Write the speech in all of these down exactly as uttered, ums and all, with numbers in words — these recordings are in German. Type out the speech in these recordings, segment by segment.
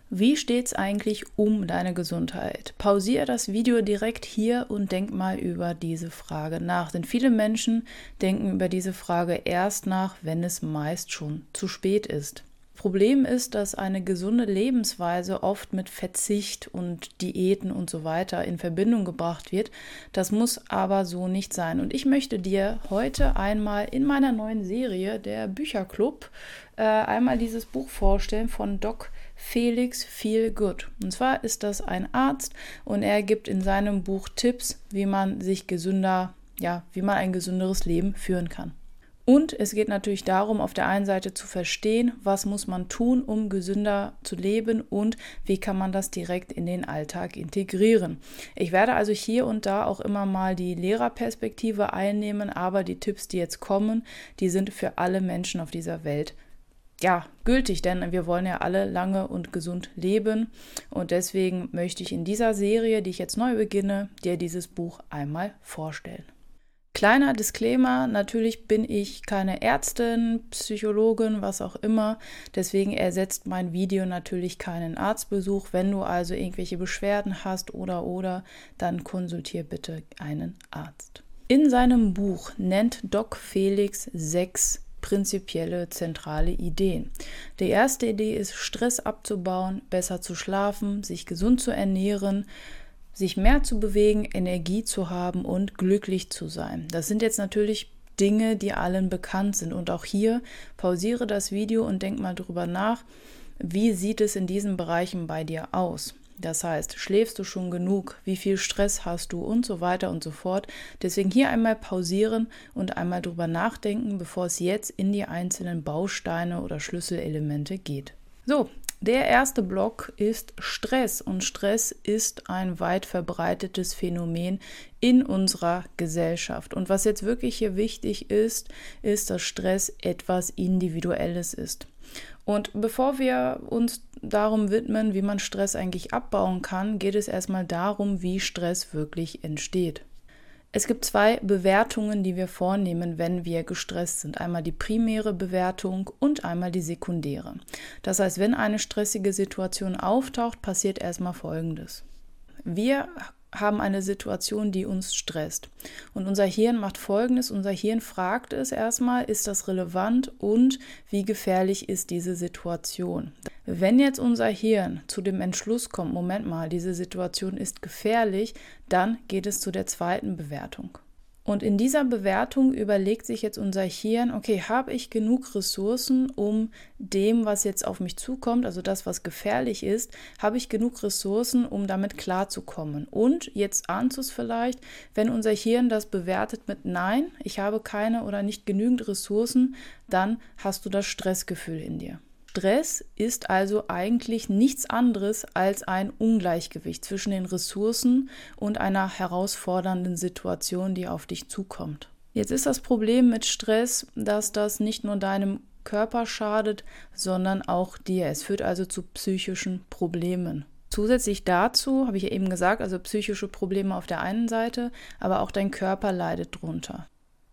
Wie steht's eigentlich um deine Gesundheit? Pausiere das Video direkt hier und denk mal über diese Frage nach. Denn viele Menschen denken über diese Frage erst nach, wenn es meist schon zu spät ist. Problem ist, dass eine gesunde Lebensweise oft mit Verzicht und Diäten und so weiter in Verbindung gebracht wird. Das muss aber so nicht sein. Und ich möchte dir heute einmal in meiner neuen Serie, der Bücherclub, äh, einmal dieses Buch vorstellen von Doc Felix Feel Good. Und zwar ist das ein Arzt und er gibt in seinem Buch Tipps, wie man sich gesünder, ja, wie man ein gesünderes Leben führen kann. Und es geht natürlich darum, auf der einen Seite zu verstehen, was muss man tun, um gesünder zu leben und wie kann man das direkt in den Alltag integrieren. Ich werde also hier und da auch immer mal die Lehrerperspektive einnehmen, aber die Tipps, die jetzt kommen, die sind für alle Menschen auf dieser Welt ja gültig, denn wir wollen ja alle lange und gesund leben und deswegen möchte ich in dieser Serie, die ich jetzt neu beginne, dir dieses Buch einmal vorstellen. Kleiner Disclaimer, natürlich bin ich keine Ärztin, Psychologin, was auch immer, deswegen ersetzt mein Video natürlich keinen Arztbesuch. Wenn du also irgendwelche Beschwerden hast oder oder, dann konsultiere bitte einen Arzt. In seinem Buch nennt Doc Felix sechs prinzipielle zentrale Ideen. Die erste Idee ist, Stress abzubauen, besser zu schlafen, sich gesund zu ernähren, sich mehr zu bewegen, Energie zu haben und glücklich zu sein. Das sind jetzt natürlich Dinge, die allen bekannt sind. Und auch hier pausiere das Video und denk mal drüber nach, wie sieht es in diesen Bereichen bei dir aus? Das heißt, schläfst du schon genug? Wie viel Stress hast du? Und so weiter und so fort. Deswegen hier einmal pausieren und einmal drüber nachdenken, bevor es jetzt in die einzelnen Bausteine oder Schlüsselelemente geht. So, der erste Block ist Stress und Stress ist ein weit verbreitetes Phänomen in unserer Gesellschaft. Und was jetzt wirklich hier wichtig ist, ist, dass Stress etwas Individuelles ist. Und bevor wir uns darum widmen, wie man Stress eigentlich abbauen kann, geht es erstmal darum, wie Stress wirklich entsteht. Es gibt zwei Bewertungen, die wir vornehmen, wenn wir gestresst sind. Einmal die primäre Bewertung und einmal die sekundäre. Das heißt, wenn eine stressige Situation auftaucht, passiert erstmal Folgendes. Wir haben eine Situation, die uns stresst. Und unser Hirn macht Folgendes. Unser Hirn fragt es erstmal, ist das relevant und wie gefährlich ist diese Situation? Wenn jetzt unser Hirn zu dem Entschluss kommt, Moment mal, diese Situation ist gefährlich, dann geht es zu der zweiten Bewertung. Und in dieser Bewertung überlegt sich jetzt unser Hirn, okay, habe ich genug Ressourcen, um dem, was jetzt auf mich zukommt, also das, was gefährlich ist, habe ich genug Ressourcen, um damit klarzukommen? Und jetzt ahnst du es vielleicht, wenn unser Hirn das bewertet mit Nein, ich habe keine oder nicht genügend Ressourcen, dann hast du das Stressgefühl in dir. Stress ist also eigentlich nichts anderes als ein Ungleichgewicht zwischen den Ressourcen und einer herausfordernden Situation, die auf dich zukommt. Jetzt ist das Problem mit Stress, dass das nicht nur deinem Körper schadet, sondern auch dir. Es führt also zu psychischen Problemen. Zusätzlich dazu, habe ich ja eben gesagt, also psychische Probleme auf der einen Seite, aber auch dein Körper leidet drunter.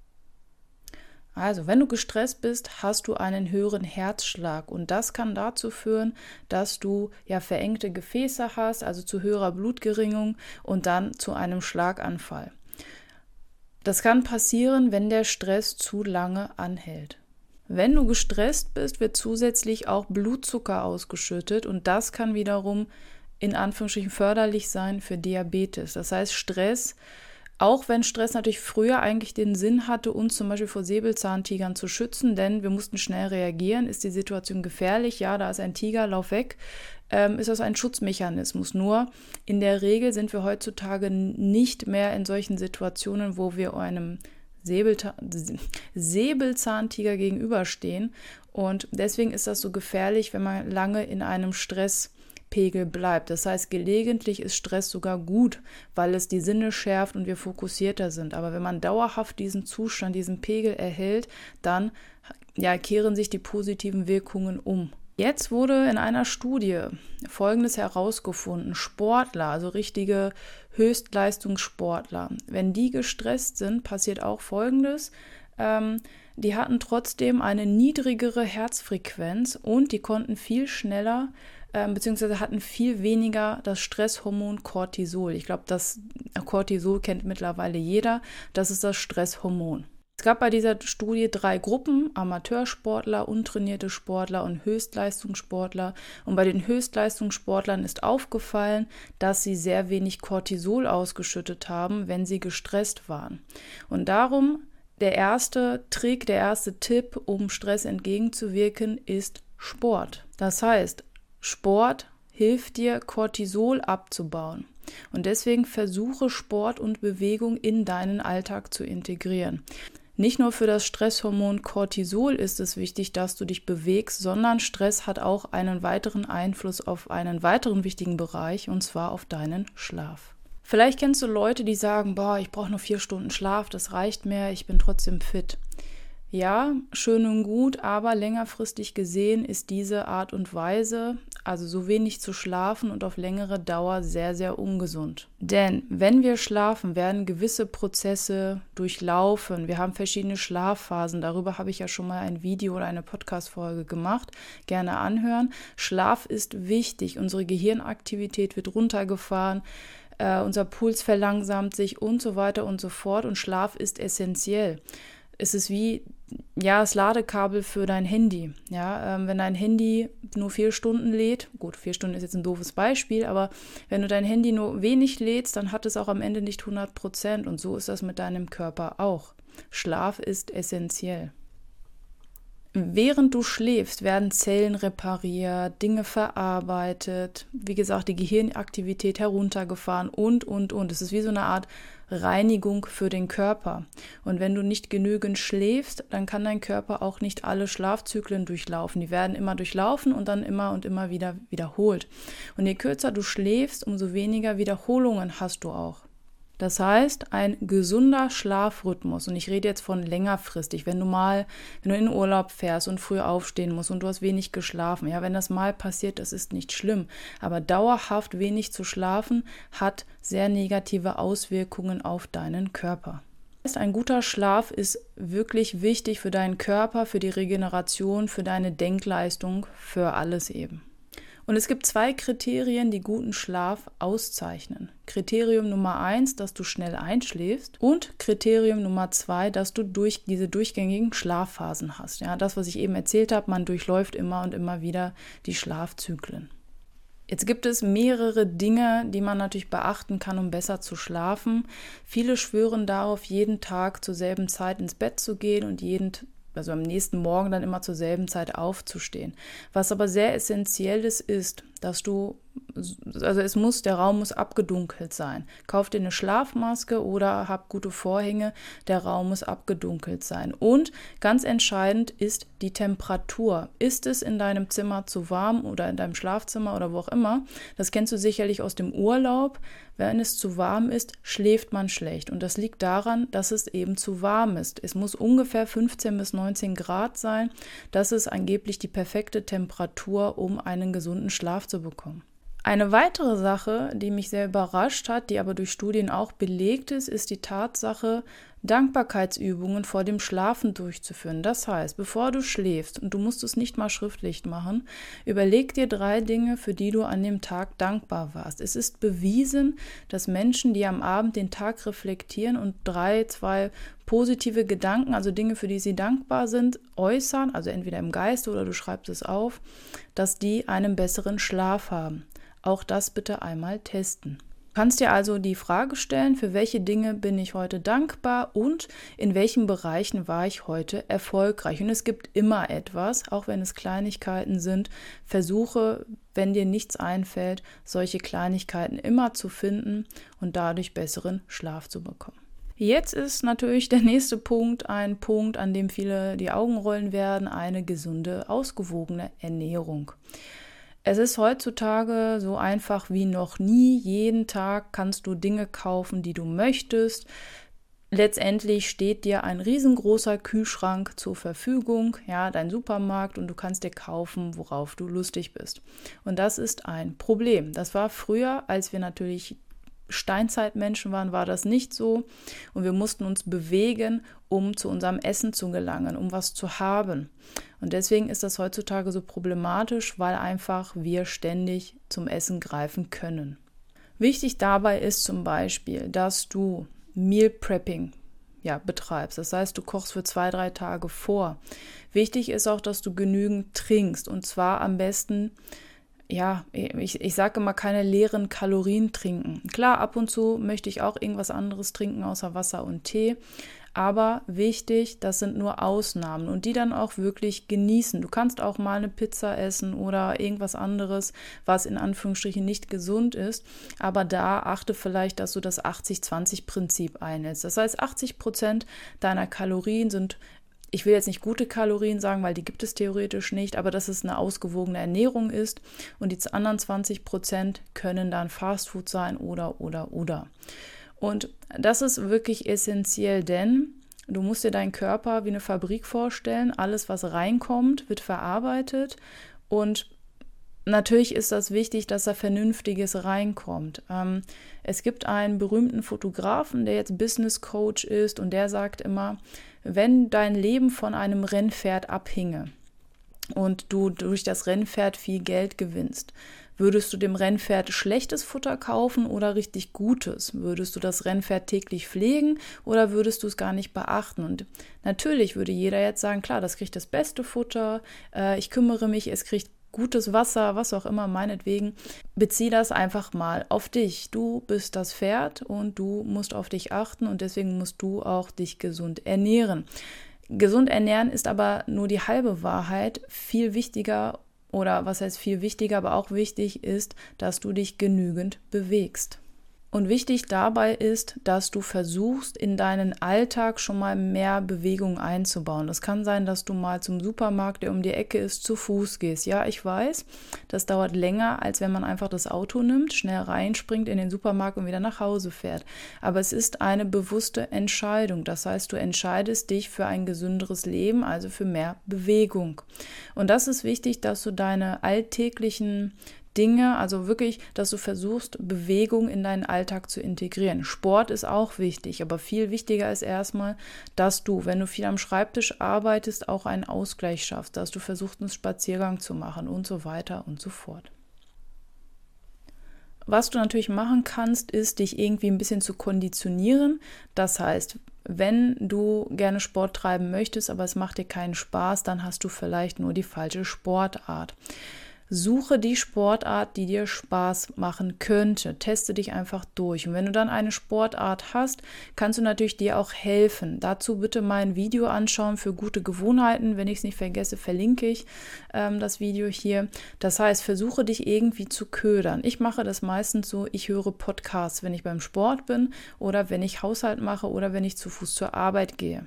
Also, wenn du gestresst bist, hast du einen höheren Herzschlag und das kann dazu führen, dass du ja verengte Gefäße hast, also zu höherer Blutgeringung und dann zu einem Schlaganfall. Das kann passieren, wenn der Stress zu lange anhält. Wenn du gestresst bist, wird zusätzlich auch Blutzucker ausgeschüttet und das kann wiederum in Anführungsstrichen förderlich sein für Diabetes. Das heißt, Stress Auch wenn Stress natürlich früher eigentlich den Sinn hatte, uns zum Beispiel vor Säbelzahntigern zu schützen, denn wir mussten schnell reagieren, ist die Situation gefährlich, ja, da ist ein Tiger, lauf weg, ähm, ist das ein Schutzmechanismus. Nur in der Regel sind wir heutzutage nicht mehr in solchen Situationen, wo wir einem Säbelta- Säbelzahntiger gegenüberstehen und deswegen ist das so gefährlich, wenn man lange in einem Stress Pegel bleibt. Das heißt, gelegentlich ist Stress sogar gut, weil es die Sinne schärft und wir fokussierter sind. Aber wenn man dauerhaft diesen Zustand, diesen Pegel erhält, dann ja, kehren sich die positiven Wirkungen um. Jetzt wurde in einer Studie Folgendes herausgefunden. Sportler, also richtige Höchstleistungssportler, wenn die gestresst sind, passiert auch Folgendes. Ähm, die hatten trotzdem eine niedrigere Herzfrequenz und die konnten viel schneller äh, beziehungsweise hatten viel weniger das Stresshormon Cortisol. Ich glaube, das Cortisol kennt mittlerweile jeder. Das ist das Stresshormon. Es gab bei dieser Studie drei Gruppen, Amateursportler, untrainierte Sportler und Höchstleistungssportler. Und bei den Höchstleistungssportlern ist aufgefallen, dass sie sehr wenig Cortisol ausgeschüttet haben, wenn sie gestresst waren. Und darum der erste Trick, der erste Tipp, um Stress entgegenzuwirken, ist Sport. Das heißt, Sport hilft dir, Cortisol abzubauen. Und deswegen versuche Sport und Bewegung in deinen Alltag zu integrieren. Nicht nur für das Stresshormon Cortisol ist es wichtig, dass du dich bewegst, sondern Stress hat auch einen weiteren Einfluss auf einen weiteren wichtigen Bereich, und zwar auf deinen Schlaf. Vielleicht kennst du Leute, die sagen, boah, ich brauche nur vier Stunden Schlaf, das reicht mir, ich bin trotzdem fit. Ja, schön und gut, aber längerfristig gesehen ist diese Art und Weise, also so wenig zu schlafen und auf längere Dauer, sehr, sehr ungesund. Denn wenn wir schlafen, werden gewisse Prozesse durchlaufen. Wir haben verschiedene Schlafphasen. Darüber habe ich ja schon mal ein Video oder eine Podcast-Folge gemacht. Gerne anhören. Schlaf ist wichtig. Unsere Gehirnaktivität wird runtergefahren. Uh, unser Puls verlangsamt sich und so weiter und so fort. Und Schlaf ist essentiell. Es ist wie ja, das Ladekabel für dein Handy. Ja, ähm, wenn dein Handy nur vier Stunden lädt, gut, vier Stunden ist jetzt ein doofes Beispiel, aber wenn du dein Handy nur wenig lädst, dann hat es auch am Ende nicht hundert Prozent. Und so ist das mit deinem Körper auch. Schlaf ist essentiell. Während du schläfst, werden Zellen repariert, Dinge verarbeitet, wie gesagt, die Gehirnaktivität heruntergefahren und, und, und. Es ist wie so eine Art Reinigung für den Körper. Und wenn du nicht genügend schläfst, dann kann dein Körper auch nicht alle Schlafzyklen durchlaufen. Die werden immer durchlaufen und dann immer und immer wieder wiederholt. Und je kürzer du schläfst, umso weniger Wiederholungen hast du auch. Das heißt, ein gesunder Schlafrhythmus, und ich rede jetzt von längerfristig, wenn du mal, wenn du in den Urlaub fährst und früh aufstehen musst und du hast wenig geschlafen, ja, wenn das mal passiert, das ist nicht schlimm, aber dauerhaft wenig zu schlafen hat sehr negative Auswirkungen auf deinen Körper. Das heißt, ein guter Schlaf ist wirklich wichtig für deinen Körper, für die Regeneration, für deine Denkleistung, für alles eben. Und es gibt zwei Kriterien, die guten Schlaf auszeichnen. Kriterium Nummer eins, dass du schnell einschläfst, und Kriterium Nummer zwei, dass du durch diese durchgängigen Schlafphasen hast. Ja, das, was ich eben erzählt habe, man durchläuft immer und immer wieder die Schlafzyklen. Jetzt gibt es mehrere Dinge, die man natürlich beachten kann, um besser zu schlafen. Viele schwören darauf, jeden Tag zur selben Zeit ins Bett zu gehen und jeden also am nächsten Morgen dann immer zur selben Zeit aufzustehen. Was aber sehr essentiell ist, ist, dass du, also es muss, der Raum muss abgedunkelt sein. Kauf dir eine Schlafmaske oder hab gute Vorhänge, der Raum muss abgedunkelt sein. Und ganz entscheidend ist die Temperatur. Ist es in deinem Zimmer zu warm oder in deinem Schlafzimmer oder wo auch immer? Das kennst du sicherlich aus dem Urlaub. Wenn es zu warm ist, schläft man schlecht. Und das liegt daran, dass es eben zu warm ist. Es muss ungefähr fünfzehn bis neunzehn Grad sein. Das ist angeblich die perfekte Temperatur, um einen gesunden Schlaf zu bekommen. Eine weitere Sache, die mich sehr überrascht hat, die aber durch Studien auch belegt ist, ist die Tatsache, Dankbarkeitsübungen vor dem Schlafen durchzuführen. Das heißt, bevor du schläfst, und du musst es nicht mal schriftlich machen, überleg dir drei Dinge, für die du an dem Tag dankbar warst. Es ist bewiesen, dass Menschen, die am Abend den Tag reflektieren und drei, zwei positive Gedanken, also Dinge, für die sie dankbar sind, äußern, also entweder im Geiste oder du schreibst es auf, dass die einen besseren Schlaf haben. Auch das bitte einmal testen. Du kannst dir also die Frage stellen, für welche Dinge bin ich heute dankbar und in welchen Bereichen war ich heute erfolgreich. Und es gibt immer etwas, auch wenn es Kleinigkeiten sind. Versuche, wenn dir nichts einfällt, solche Kleinigkeiten immer zu finden und dadurch besseren Schlaf zu bekommen. Jetzt ist natürlich der nächste Punkt ein Punkt, an dem viele die Augen rollen werden, eine gesunde, ausgewogene Ernährung. Es ist heutzutage so einfach wie noch nie. Jeden Tag kannst du Dinge kaufen, die du möchtest. Letztendlich steht dir ein riesengroßer Kühlschrank zur Verfügung, ja, dein Supermarkt, und du kannst dir kaufen, worauf du lustig bist. Und das ist ein Problem. Das war früher, als wir natürlich Steinzeitmenschen waren, war das nicht so. Und wir mussten uns bewegen, um zu unserem Essen zu gelangen, um was zu haben. Und deswegen ist das heutzutage so problematisch, weil einfach wir ständig zum Essen greifen können. Wichtig dabei ist zum Beispiel, dass du Meal Prepping ja, betreibst. Das heißt, du kochst für zwei, drei Tage vor. Wichtig ist auch, dass du genügend trinkst und zwar am besten, ja, ich, ich sage immer, keine leeren Kalorien trinken. Klar, ab und zu möchte ich auch irgendwas anderes trinken außer Wasser und Tee, aber wichtig, das sind nur Ausnahmen und die dann auch wirklich genießen. Du kannst auch mal eine Pizza essen oder irgendwas anderes, was in Anführungsstrichen nicht gesund ist, aber da achte vielleicht, dass du das achtzig zwanzig Prinzip einhältst. Das heißt, achtzig Prozent deiner Kalorien sind, ich will jetzt nicht gute Kalorien sagen, weil die gibt es theoretisch nicht, aber dass es eine ausgewogene Ernährung ist und die anderen zwanzig Prozent können dann Fastfood sein oder, oder, oder. Und das ist wirklich essentiell, denn du musst dir deinen Körper wie eine Fabrik vorstellen. Alles, was reinkommt, wird verarbeitet und natürlich ist das wichtig, dass da Vernünftiges reinkommt. Ähm, es gibt einen berühmten Fotografen, der jetzt Business Coach ist und der sagt immer, wenn dein Leben von einem Rennpferd abhinge und du durch das Rennpferd viel Geld gewinnst, würdest du dem Rennpferd schlechtes Futter kaufen oder richtig gutes? Würdest du das Rennpferd täglich pflegen oder würdest du es gar nicht beachten? Und natürlich würde jeder jetzt sagen, klar, das kriegt das beste Futter, äh, ich kümmere mich, es kriegt gutes Wasser, was auch immer, meinetwegen. Bezieh das einfach mal auf dich. Du bist das Pferd und du musst auf dich achten und deswegen musst du auch dich gesund ernähren. Gesund ernähren ist aber nur die halbe Wahrheit. Viel wichtiger oder was heißt viel wichtiger, aber auch wichtig ist, dass du dich genügend bewegst. Und wichtig dabei ist, dass du versuchst, in deinen Alltag schon mal mehr Bewegung einzubauen. Das kann sein, dass du mal zum Supermarkt, der um die Ecke ist, zu Fuß gehst. Ja, ich weiß, das dauert länger, als wenn man einfach das Auto nimmt, schnell reinspringt in den Supermarkt und wieder nach Hause fährt. Aber es ist eine bewusste Entscheidung. Das heißt, du entscheidest dich für ein gesünderes Leben, also für mehr Bewegung. Und das ist wichtig, dass du deine alltäglichen Dinge, also wirklich, dass du versuchst, Bewegung in deinen Alltag zu integrieren. Sport ist auch wichtig, aber viel wichtiger ist erstmal, dass du, wenn du viel am Schreibtisch arbeitest, auch einen Ausgleich schaffst, dass du versuchst, einen Spaziergang zu machen und so weiter und so fort. Was du natürlich machen kannst, ist, dich irgendwie ein bisschen zu konditionieren. Das heißt, wenn du gerne Sport treiben möchtest, aber es macht dir keinen Spaß, dann hast du vielleicht nur die falsche Sportart. Suche die Sportart, die dir Spaß machen könnte. Teste dich einfach durch. Und wenn du dann eine Sportart hast, kannst du natürlich dir auch helfen. Dazu bitte mein Video anschauen für gute Gewohnheiten. Wenn ich es nicht vergesse, verlinke ich ähm, das Video hier. Das heißt, versuche dich irgendwie zu ködern. Ich mache das meistens so, ich höre Podcasts, wenn ich beim Sport bin oder wenn ich Haushalt mache oder wenn ich zu Fuß zur Arbeit gehe.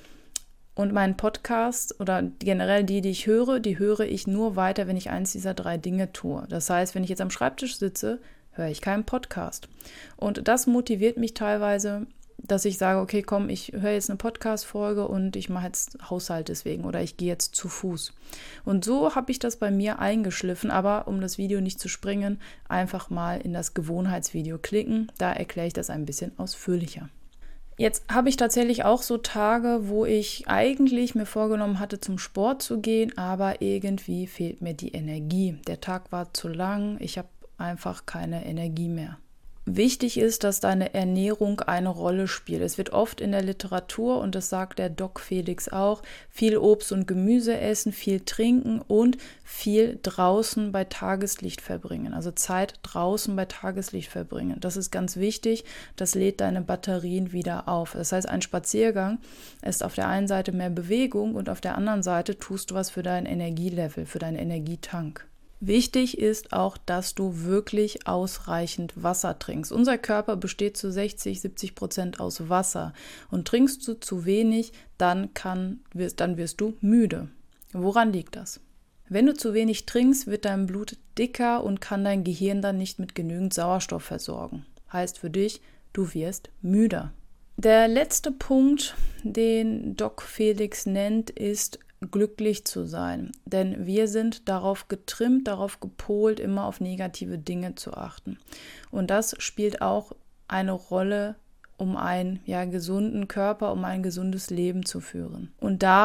Und meinen Podcast oder generell die, die ich höre, die höre ich nur weiter, wenn ich eins dieser drei Dinge tue. Das heißt, wenn ich jetzt am Schreibtisch sitze, höre ich keinen Podcast. Und das motiviert mich teilweise, dass ich sage, okay, komm, ich höre jetzt eine Podcast-Folge und ich mache jetzt Haushalt deswegen oder ich gehe jetzt zu Fuß. Und so habe ich das bei mir eingeschliffen, aber um das Video nicht zu springen, einfach mal in das Gewohnheitsvideo klicken. Da erkläre ich das ein bisschen ausführlicher. Jetzt habe ich tatsächlich auch so Tage, wo ich eigentlich mir vorgenommen hatte, zum Sport zu gehen, aber irgendwie fehlt mir die Energie. Der Tag war zu lang, ich habe einfach keine Energie mehr. Wichtig ist, dass deine Ernährung eine Rolle spielt. Es wird oft in der Literatur, und das sagt der Doc Felix auch, viel Obst und Gemüse essen, viel trinken und viel draußen bei Tageslicht verbringen. Also Zeit draußen bei Tageslicht verbringen. Das ist ganz wichtig. Das lädt deine Batterien wieder auf. Das heißt, ein Spaziergang ist auf der einen Seite mehr Bewegung und auf der anderen Seite tust du was für dein Energielevel, für deinen Energietank. Wichtig ist auch, dass du wirklich ausreichend Wasser trinkst. Unser Körper besteht zu sechzig, siebzig Prozent aus Wasser. Und trinkst du zu wenig, dann, kann, dann wirst du müde. Woran liegt das? Wenn du zu wenig trinkst, wird dein Blut dicker und kann dein Gehirn dann nicht mit genügend Sauerstoff versorgen. Heißt für dich, du wirst müder. Der letzte Punkt, den Doc Felix nennt, ist glücklich zu sein, denn wir sind darauf getrimmt, darauf gepolt, immer auf negative Dinge zu achten. Und das spielt auch eine Rolle, um einen ja, gesunden Körper, um ein gesundes Leben zu führen. Und da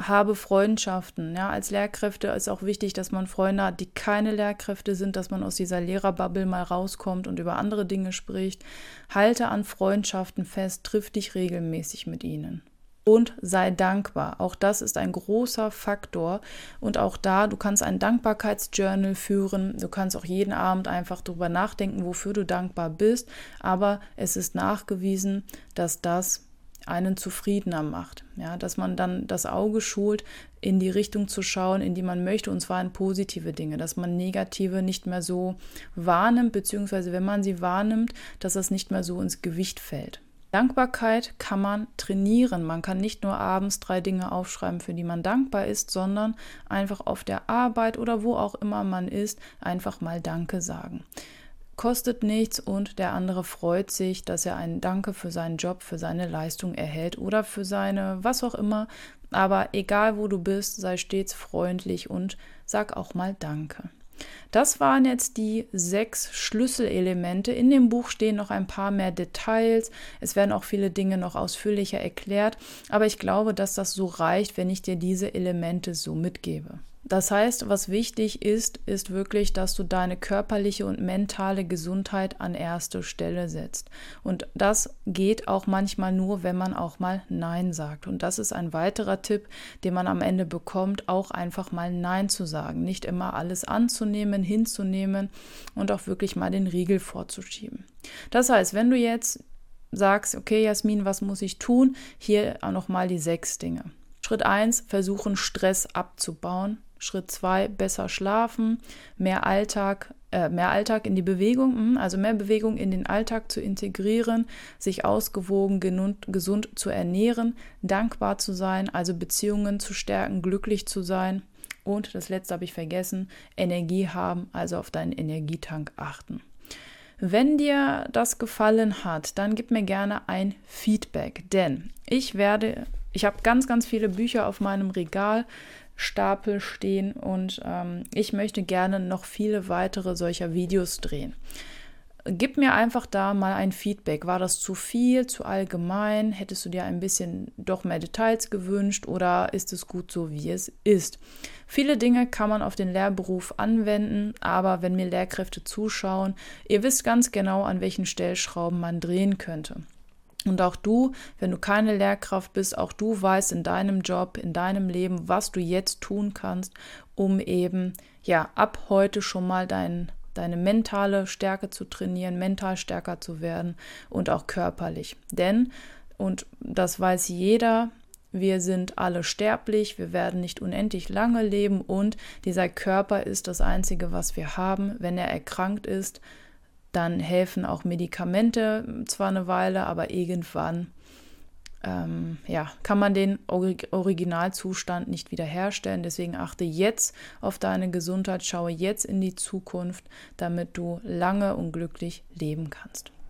habe Freundschaften. Ja, als Lehrkräfte ist auch wichtig, dass man Freunde hat, die keine Lehrkräfte sind, dass man aus dieser Lehrerbubble mal rauskommt und über andere Dinge spricht. Halte an Freundschaften fest, triff dich regelmäßig mit ihnen. Und sei dankbar. Auch das ist ein großer Faktor. Und auch da, du kannst ein Dankbarkeitsjournal führen. Du kannst auch jeden Abend einfach darüber nachdenken, wofür du dankbar bist. Aber es ist nachgewiesen, dass das einen zufriedener macht. Ja, dass man dann das Auge schult, in die Richtung zu schauen, in die man möchte, und zwar in positive Dinge, dass man negative nicht mehr so wahrnimmt, beziehungsweise wenn man sie wahrnimmt, dass das nicht mehr so ins Gewicht fällt. Dankbarkeit kann man trainieren. Man kann nicht nur abends drei Dinge aufschreiben, für die man dankbar ist, sondern einfach auf der Arbeit oder wo auch immer man ist, einfach mal Danke sagen. Kostet nichts und der andere freut sich, dass er einen Danke für seinen Job, für seine Leistung erhält oder für seine was auch immer. Aber egal wo du bist, sei stets freundlich und sag auch mal Danke. Das waren jetzt die sechs Schlüsselelemente. In dem Buch stehen noch ein paar mehr Details. Es werden auch viele Dinge noch ausführlicher erklärt. Aber ich glaube, dass das so reicht, wenn ich dir diese Elemente so mitgebe. Das heißt, was wichtig ist, ist wirklich, dass du deine körperliche und mentale Gesundheit an erste Stelle setzt. Und das geht auch manchmal nur, wenn man auch mal Nein sagt. Und das ist ein weiterer Tipp, den man am Ende bekommt, auch einfach mal Nein zu sagen. Nicht immer alles anzunehmen, hinzunehmen und auch wirklich mal den Riegel vorzuschieben. Das heißt, wenn du jetzt sagst, okay, Jasmin, was muss ich tun? Hier auch nochmal die sechs Dinge. Schritt eins, versuchen Stress abzubauen. Schritt zwei, besser schlafen, mehr Alltag, äh, mehr Alltag in die Bewegung, also mehr Bewegung in den Alltag zu integrieren, sich ausgewogen, gesund, gesund zu ernähren, dankbar zu sein, also Beziehungen zu stärken, glücklich zu sein. Und das letzte habe ich vergessen, Energie haben, also auf deinen Energietank achten. Wenn dir das gefallen hat, dann gib mir gerne ein Feedback, denn ich werde, ich habe ganz, ganz viele Bücher auf meinem Regalstapel stehen und ähm, ich möchte gerne noch viele weitere solcher Videos drehen. Gib mir einfach da mal ein Feedback. War das zu viel, zu allgemein? Hättest du dir ein bisschen doch mehr Details gewünscht oder ist es gut so, wie es ist? Viele Dinge kann man auf den Lehrberuf anwenden, aber wenn mir Lehrkräfte zuschauen, ihr wisst ganz genau, an welchen Stellschrauben man drehen könnte. Und auch du, wenn du keine Lehrkraft bist, auch du weißt in deinem Job, in deinem Leben, was du jetzt tun kannst, um eben ja ab heute schon mal deinen deine mentale Stärke zu trainieren, mental stärker zu werden und auch körperlich. Denn, und das weiß jeder, wir sind alle sterblich, wir werden nicht unendlich lange leben und dieser Körper ist das Einzige, was wir haben. Wenn er erkrankt ist, dann helfen auch Medikamente zwar eine Weile, aber irgendwann Ähm, ja, kann man den Originalzustand nicht wiederherstellen. Deswegen achte jetzt auf deine Gesundheit, schaue jetzt in die Zukunft, damit du lange und glücklich leben kannst.